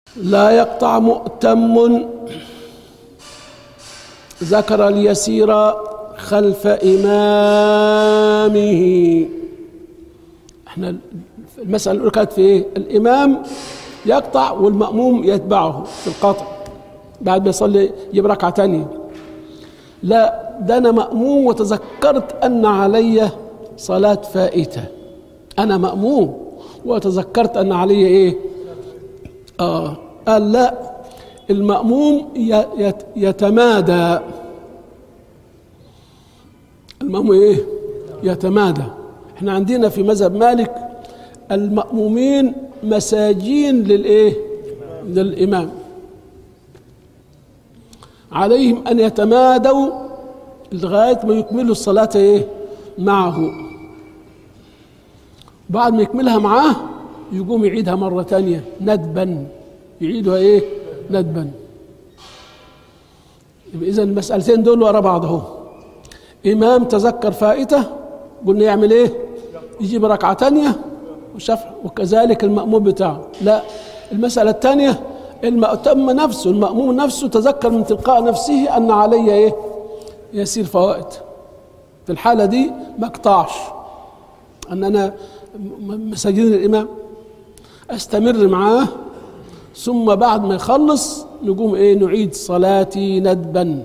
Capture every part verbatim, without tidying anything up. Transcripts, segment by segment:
لا يقطع مؤتم ذكر اليسير خلف إمامه. احنا المسألة الأولى كانت في ايه؟ الإمام يقطع والمأموم يتبعه في القطع بعد ما يصلي يجيب ركعة تانية. لا، ده أنا مأموم وتذكرت أن علي صلاة فائتة. أنا مأموم وتذكرت أن علي إيه؟ آه قال لا، المأموم يتمادى. المأموم إيه؟ يتمادى. احنا عندنا في مذهب مالك المأمومين مساجين للإيه؟ للإمام، عليهم أن يتمادوا لغاية ما يكملوا الصلاة إيه؟ معه. بعد ما يكملها معاه يقوم يعيدها مرة تانية ندبا، يعيدها إيه؟ ندبا. إذا المسألتين دول ورا بعض اهو. إمام تذكر فائته قلنا يعمل إيه؟ يجيب ركعة تانية وشفع، وكذلك المأموم بتاعه. لا، المسألة الثانية المأتم نفسه، المأموم نفسه تذكر من تلقاء نفسه أن علي إيه؟ يسير فوائد. في الحالة دي ما اقطعش، أن أنا مساجين الإمام أستمر معاه، ثم بعد ما يخلص نقوم إيه؟ نعيد صلاتي ندبا.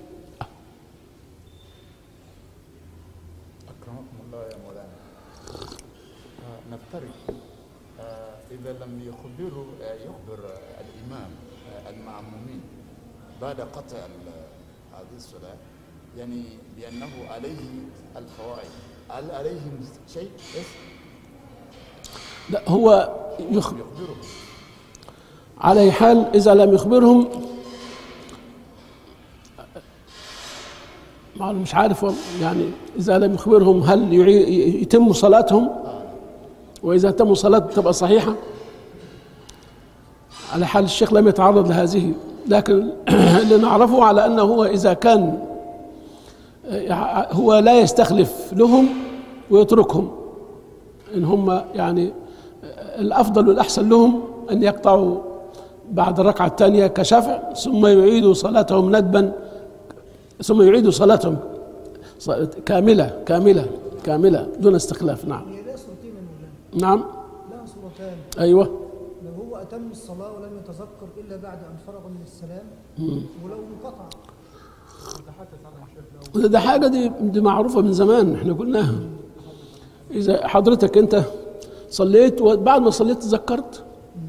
نفترض إذا لم يخبروا يخبر الإمام المأمومين بعد قطع هذه الصلاة يعني بأنه عليه الفوائد، هل عليهم شيء؟ لا، هو يخبرهم على حال. إذا لم يخبرهم مش عارف يعني، إذا لم يخبرهم هل يتم صلاتهم؟ وإذا تم صلاة تبقى صحيحة على حال الشيخ لم يتعرض لهذه. لكن اللي نعرفه على أنه هو إذا كان هو لا يستخلف لهم ويتركهم، إن هم يعني الأفضل والأحسن لهم أن يقطعوا بعد الركعة الثانية كشفع، ثم يعيدوا صلاتهم ندبا، ثم يعيدوا صلاتهم كاملة كاملة كاملة دون استخلاف. نعم نعم لا صورتان. أيوة. لو هو أتم الصلاة ولم يتذكر إلا بعد أن فرغ من السلام، ولو انقطع. ده حاجة دي, دي معروفة من زمان، احنا قلناها. إذا حضرتك أنت صليت وبعد ما صليت تذكرت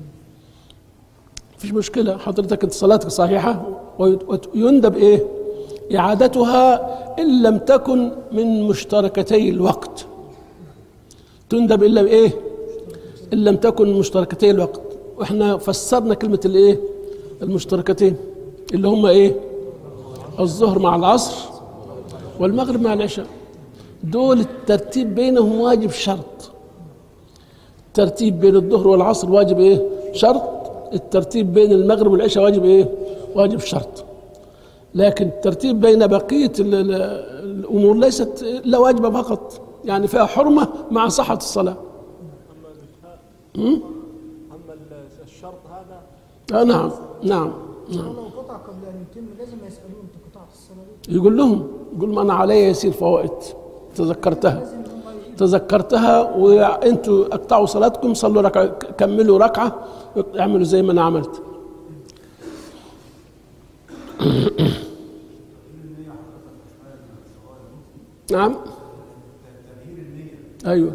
مفيش مشكلة، حضرتك أنت صلاتك صحيحة ويندب إيه؟ إعادتها إن لم تكن من مشتركتي الوقت. تندب إلا بإيه؟ إن لم تكن مشتركتي الوقت. وإحنا فسرنا كلمة الإيه؟ المشتركتين اللي هم إيه؟ الظهر مع العصر والمغرب مع العشاء. دول الترتيب بينهم واجب شرط. الترتيب بين الظهر والعصر واجب إيه؟ شرط. الترتيب بين المغرب والعشاء واجب إيه؟ واجب شرط. لكن الترتيب بين بقية الأمور ليست إلا واجبة فقط، يعني فيها حرمة مع صحة الصلاة. أما الشرط هذا آه نعم نعم نعم. لو قطع قبل أن يتم لازم يسألون أنت قطعت الصلاة دي؟ يقول لهم، يقول ما أنا علي يسير فوائد تذكرتها تذكرتها وأنتوا اقطعوا صلاتكم، صلوا ركعة، كملوا ركعة، اعملوا زي ما أنا عملت. نعم أيوة.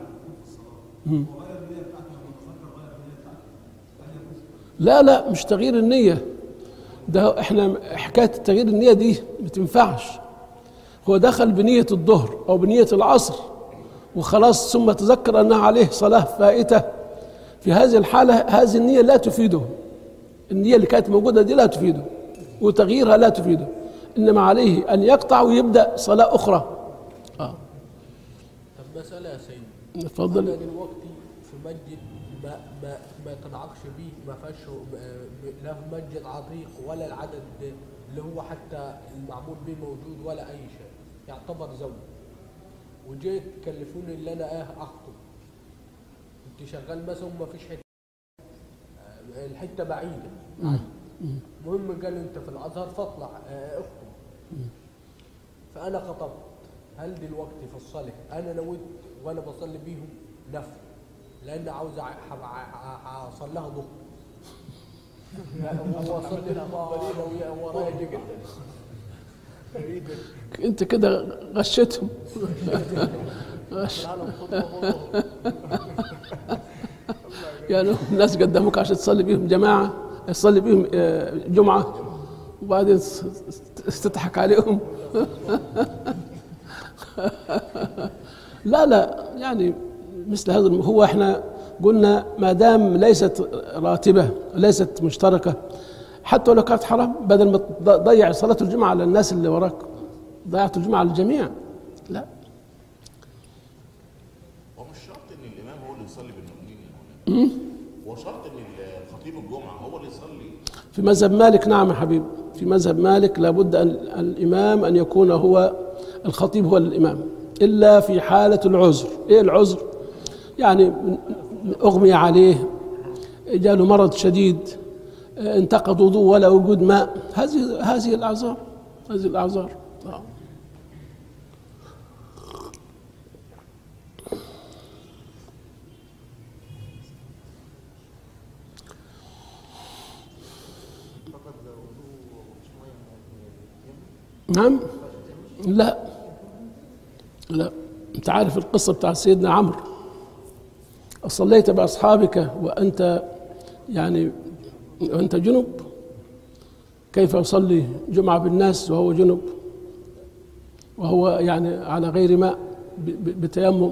لا لا مش تغيير النية، ده احنا حكاية تغيير النية دي ما تنفعش. هو دخل بنية الظهر أو بنية العصر وخلاص، ثم تذكر أنها عليه صلاة فائتة. في هذه الحالة هذه النية لا تفيده، النية اللي كانت موجودة دي لا تفيده، وتغييرها لا تفيده، إنما عليه أن يقطع ويبدأ صلاة أخرى. آه. طب مسألة يا سيدي، اتفضل. أنا دلوقتي في مسجد ما ما ما تنعقش بيه، ما فيهاش لا في مسجد عتيق ولا العدد اللي هو حتى المعمول به موجود ولا أي شيء، يعتبر زوج، وجيت كلفوني اللي أنا إيه أخطب، كنت شغال مثلا وما فيش حتة الحته بعيده. المهم قال لي انت في الازهر فاطلع آه، اخطب. فانا خطبت. هل دلوقتي في الصلاه انا نويت وانا بصلي بيهم نفل لان عاوز اصليها ضغط. هو صلي الفريضه ورايا جدا. انت كده غشتهم. غش. يعني الناس قدموك عشان تصلي بيهم جماعه، تصلي بيهم آه، جمعه، وبعدين تضحك عليهم. لا لا، يعني مثل هذا هو احنا قلنا ما دام ليست راتبه ليست مشتركه، حتى لو كانت حرام، بدل ما تضيع صلاه الجمعه على الناس اللي وراك ضيعت الجمعه على الجميع. لا، هو مش شرط ان الامام هو اللي يصلي بالمؤمنين. هو شرط ان الخطيب الجمعه هو اللي يصلي. في مذهب مالك نعم يا حبيبي، في مذهب مالك لابد ان الامام ان يكون هو الخطيب هو الامام، الا في حاله العذر. ايه العذر؟ يعني اغمي عليه، جاله مرض شديد، انتقض وضوء ولا وجود ماء، هذه هذه الاعذار، هذه الاعذار. آه. نعم. لا لا، انت عارف القصه بتاع سيدنا عمرو، صليت باصحابك وانت يعني وانت جنب، كيف يصلي جمعه بالناس وهو جنب وهو يعني على غير ماء بتيمم؟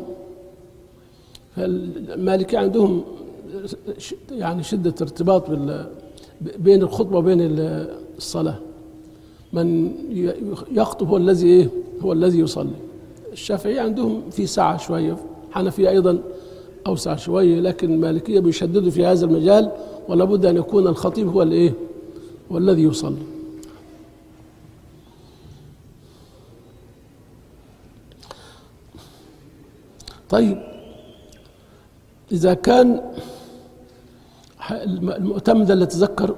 فالمالكي عندهم يعني شده ارتباط بين الخطبه وبين الصلاه، من يخطب هو الذي ايه هو الذي يصلي. الشافعية عندهم في ساعة شوية، حنفية أيضا أوسع شوية، لكن المالكية بيشددوا في هذا المجال، ولا بد أن يكون الخطيب هو الإيه هو الذي يصلي. طيب، إذا كان المؤتمن اللي تذكر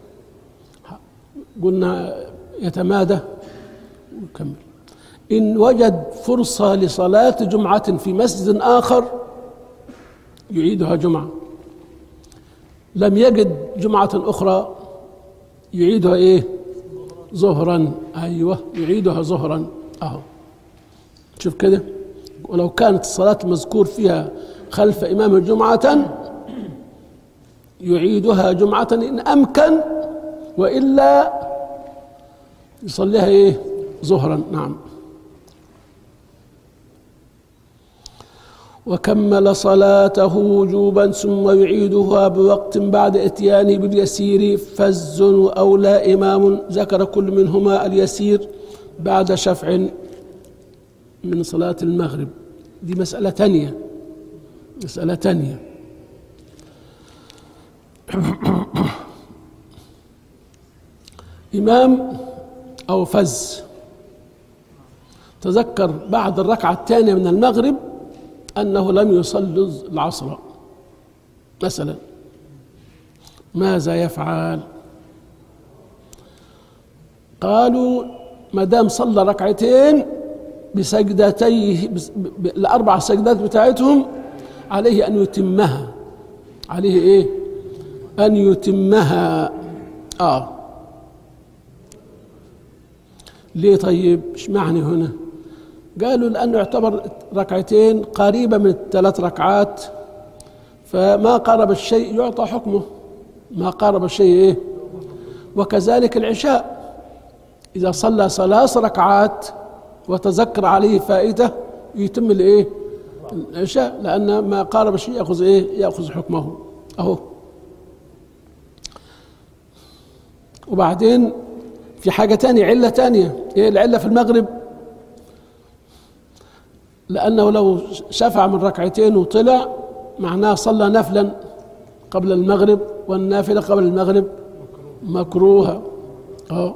قلنا يتمادى ويكمل، إن وجد فرصة لصلاة جمعة في مسجد آخر يعيدها جمعة، لم يجد جمعة أخرى يعيدها إيه ظهرا. أيوة، يعيدها ظهرا. أهو شوف كده، ولو كانت الصلاة المذكور فيها خلف إمام جمعة يعيدها جمعة إن أمكن، وإلا يصليها إيه ظهرا. نعم. وكمل صلاته وجوبا ثم يعيدها بوقت بعد اتيانه باليسير، فز أو لا إمام ذكر كل منهما اليسير بعد شفع من صلاة المغرب. دي مسألة تانية، مسألة تانية. إمام أو فز تذكر بعد الركعة الثانية من المغرب أنه لم يصلي العصر مثلا، ماذا يفعل؟ قالوا ما دام صلى ركعتين بسجدتيه الأربع سجدات بتاعتهم عليه أن يتمها، عليه إيه؟ أن يتمها. آه ليه طيب؟ إيش معنى هنا؟ قالوا لأنه يعتبر ركعتين قريبة من الثلاث ركعات، فما قارب الشيء يعطى حكمه، ما قارب الشيء إيه؟ وكذلك العشاء إذا صلى ثلاث ركعات وتذكر عليه فائدة يتم الإيه؟ العشاء، لأن ما قارب الشيء يأخذ إيه؟ يأخذ حكمه. أهو. وبعدين في حاجة تانية، علة تانية. إيه العلة في المغرب؟ لأنه لو شفع من ركعتين وطلع معناه صلى نفلا قبل المغرب، والنافلة قبل المغرب مكروهة. أه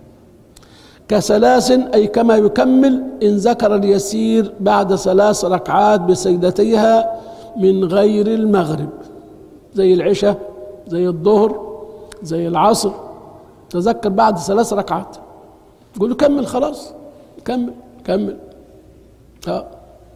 كثلاث أي كما يكمل إن ذكر اليسير بعد ثلاث ركعات بسجدتيها من غير المغرب، زي العشاء زي الظهر زي العصر، تذكر بعد ثلاث ركعات تقول له كمل خلاص، كمل كمل. اه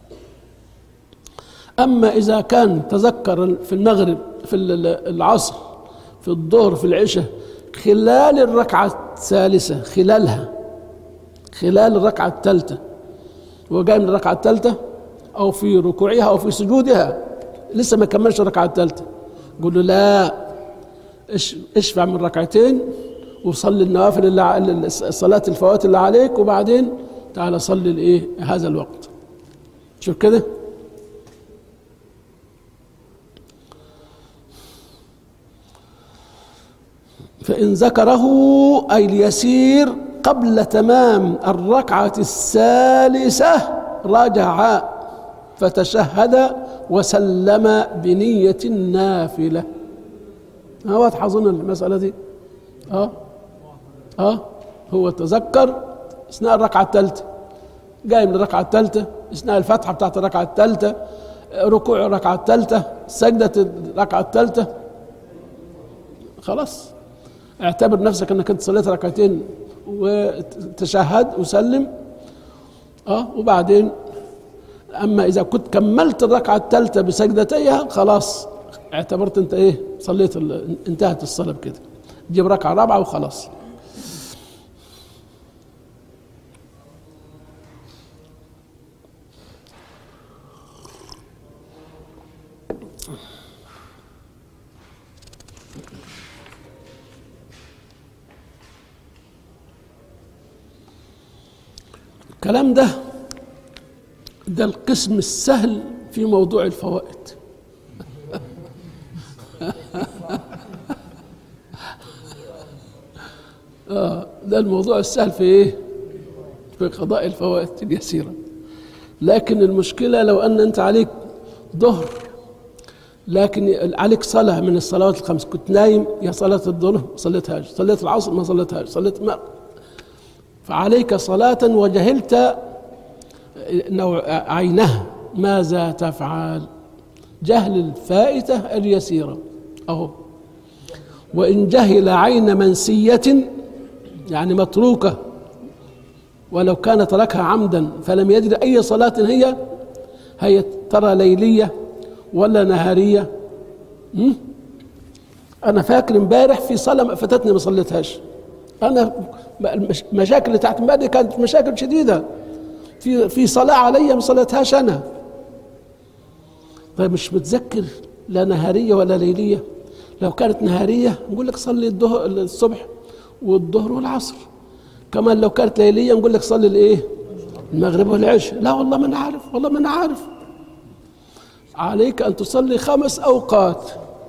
اما اذا كان تذكر في المغرب في العصر في الظهر في العشاء خلال الركعه الثالثه، خلالها خلال الركعه الثالثه، هو جاي من الركعه الثالثه او في ركوعها او في سجودها لسه ما كملش الركعه الثالثه، قول له لا، اشفع من ركعتين وصلي النوافل اللي الصلاه الفوات اللي عليك، وبعدين تعالى صلي الايه هذا الوقت. شوف كده. فإن ذكره أي اليسير قبل تمام الركعة الثالثة رجع فتشهد وسلم بنية النافلة. ها واضحة أظن المسألة دي؟ اه اه هو تذكر اثناء الركعة الثالثة، جاي من الركعة الثالثة اثناء الفتحة بتاعت الركعة الثالثة، ركوع الركعة الثالثة، سجدة الركعة الثالثة، خلاص اعتبر نفسك انك انت صليت ركعتين وتشهد وسلم. اه وبعدين اما اذا كنت كملت الركعه الثالثه بسجدتيها خلاص اعتبرت انت ايه صليت، انتهت الصلاه بكده، تجيب ركعه رابعه وخلاص. الكلام ده ده القسم السهل في موضوع الفوائد. آه ده الموضوع السهل في ايه؟ في قضاء الفوائد اليسيرة. لكن المشكلة لو ان انت عليك ظهر لكن عليك صلاة من الصلوات الخمس، كنت نايم يا صلاة الظهر ما صليتهاش، صليت العصر ما صليتهاش، صليت ما، فعليك صلاة وجهلت نوع عينها، ماذا تفعل؟ جهل الفائتة اليسيرة أهو. وإن جهل عين منسية يعني متروكة ولو كان تركها عمدا فلم يدري أي صلاة هي، هي ترى ليلية ولا نهارية. م? أنا فاكر امبارح في صلاة فاتتني ما صليتهاش، أنا المشاكل اللي تحت المادة كانت مشاكل شديدة، في في صلاة عليا ما صليتهاش أنا. طيب مش متذكر لا نهارية ولا ليلية، لو كانت نهارية نقول لك صلي الظهر الصبح والظهر والعصر، كمان لو كانت ليلية نقول لك صلي الايه؟ المغرب والعشاء. لا والله ما أنا عارف، والله ما أنا عارف. عليك أن تصلي خمس أوقات.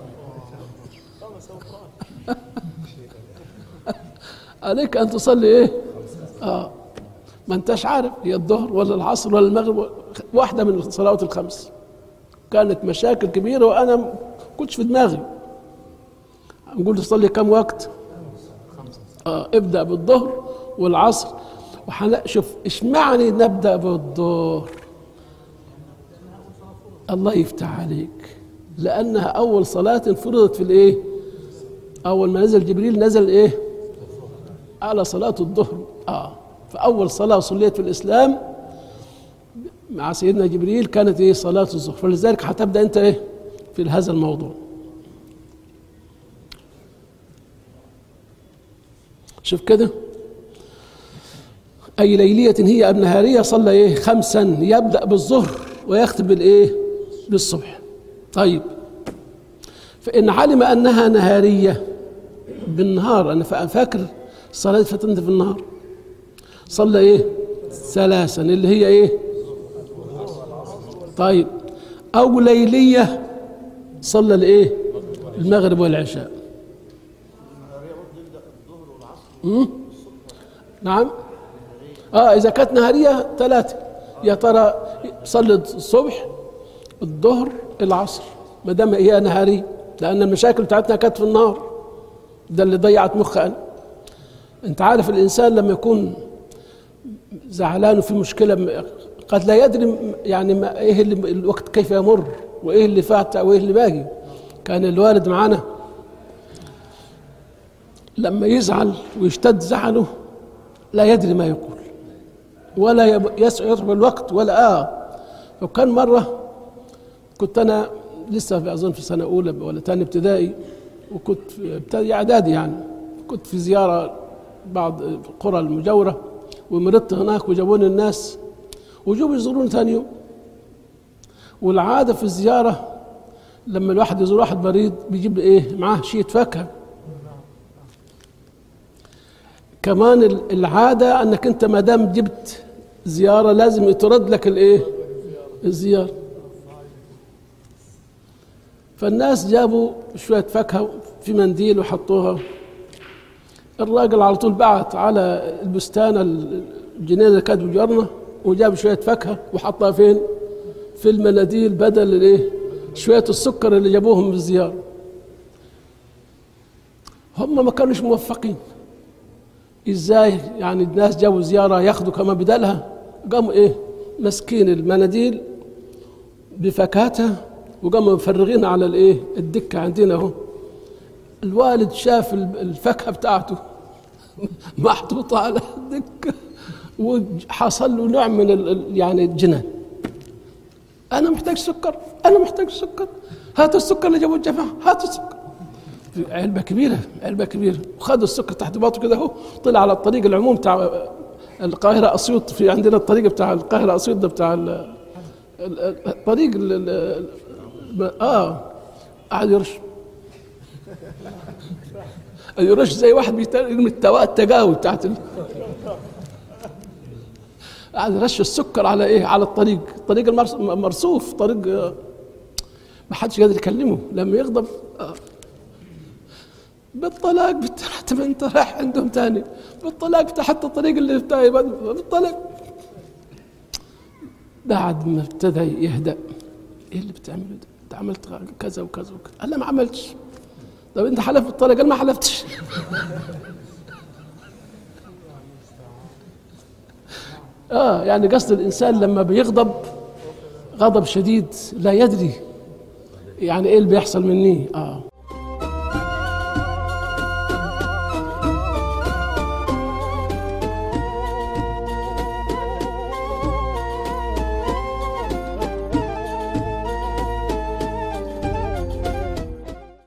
عليك أن تصلي إيه؟ آه ما أنتش عارف هي الظهر ولا العصر ولا المغرب، واحدة من الصلوات الخمس. كانت مشاكل كبيرة وأنا ما كنتش في دماغي. نقول تصلي كم وقت؟ آه ابدأ بالظهر والعصر. وحنشوف إيش معني نبدأ بالظهر. الله يفتح عليك، لأنها أول صلاة فرضت في الإيه؟ أول ما نزل جبريل نزل إيه؟ على صلاة الظهر. آه فأول صلاة صليت في الإسلام مع سيدنا جبريل كانت إيه؟ صلاة الظهر. فلذلك هتبدأ أنت إيه؟ في هذا الموضوع. شوف كده، أي ليلية هي أم نهارية صلى إيه؟ خمسا، يبدأ بالظهر ويختم بالإيه؟ بالصبح. طيب فإن علم أنها نهارية بالنهار، أنا فاكر الصلاة فاتتني في النهار، صلى إيه؟ ثلاثا اللي هي إيه؟ طيب أو ليلية صلى الإيه؟ المغرب والعشاء. نعم. آه إذا كانت نهارية ثلاثة، يا ترى صلي الصبح الظهر العصر ما دام هي نهارية، لأن المشاكل بتاعتنا كانت في النهار. ده اللي ضيعت مخي أنا. أنت عارف الإنسان لما يكون زعلان وفي مشكلة قد لا يدري يعني ما إيه اللي الوقت كيف يمر وإيه اللي فات وإيه اللي باقي. كان الوالد معنا لما يزعل ويشتد زعله لا يدري ما يقول ولا يشعر الوقت ولا آه. وكان مرة كنت أنا لسه في أظن في سنة أولى ولا تاني ابتدائي، وكنت في ابتدائي إعدادي يعني، كنت في زيارة بعض القرى المجاورة ومرضت هناك وجابوني الناس وجوا يزوروني ثاني يوم. والعادة في الزيارة لما الواحد يزور واحد مريض بيجيب إيه معاه شيء فاكهة. كمان العادة أنك أنت ما دام جبت زيارة لازم يترد لك الإيه الزيارة. فالناس جابوا شوية فاكهة في منديل وحطوها. الراجل على طول بعت على البستان الجنينة اللي كانت بجارنا وجاب شوية فاكهة وحطها فين؟ في المناديل بدل الإيه شوية السكر اللي جابوهم بالزيارة. هم ما كانوش موفقين. إزاي يعني الناس جابوا زيارة ياخدوا كمان بدلها؟ قاموا إيه مسكين المناديل بفاكهتها وقاموا مفرغين على الإيه الدكة عندنا اهو. الوالد شاف الفاكهة بتاعته محطوطة على الدكة وحصل له نوع من يعني الجنان. أنا محتاج سكر، أنا محتاج سكر، هات السكر اللي جابوه الجماعة، هات السكر. علبة كبيرة علبة كبيرة وخد السكر تحت باطه كده اهو. طلع على الطريق العموم بتاع القاهرة أسيوط، في عندنا الطريق بتاع القاهرة أسيوط ده بتاع الطريق اه قعد يرش يرش زي واحد بيرمي التقاوي بتاعت ال... قعد يرش السكر على ايه على الطريق الطريق المرصوف طريق ما حدش قادر يكلمه لما يغضب آه. بالطلاق بتاعت انت رايح عندهم تاني بالطلاق بتاع حتى الطريق اللي بتاعي بالطلاق. بعد ما ابتدى يهدأ ايه اللي بتعمله ده؟ انت عملت كذا وكذا وكذا. قال لا ما عملتش. طب انت حلف بالطلاق؟ قال ما حلفتش. اه يعني قصد الانسان لما بيغضب غضب شديد لا يدري يعني ايه اللي بيحصل مني اه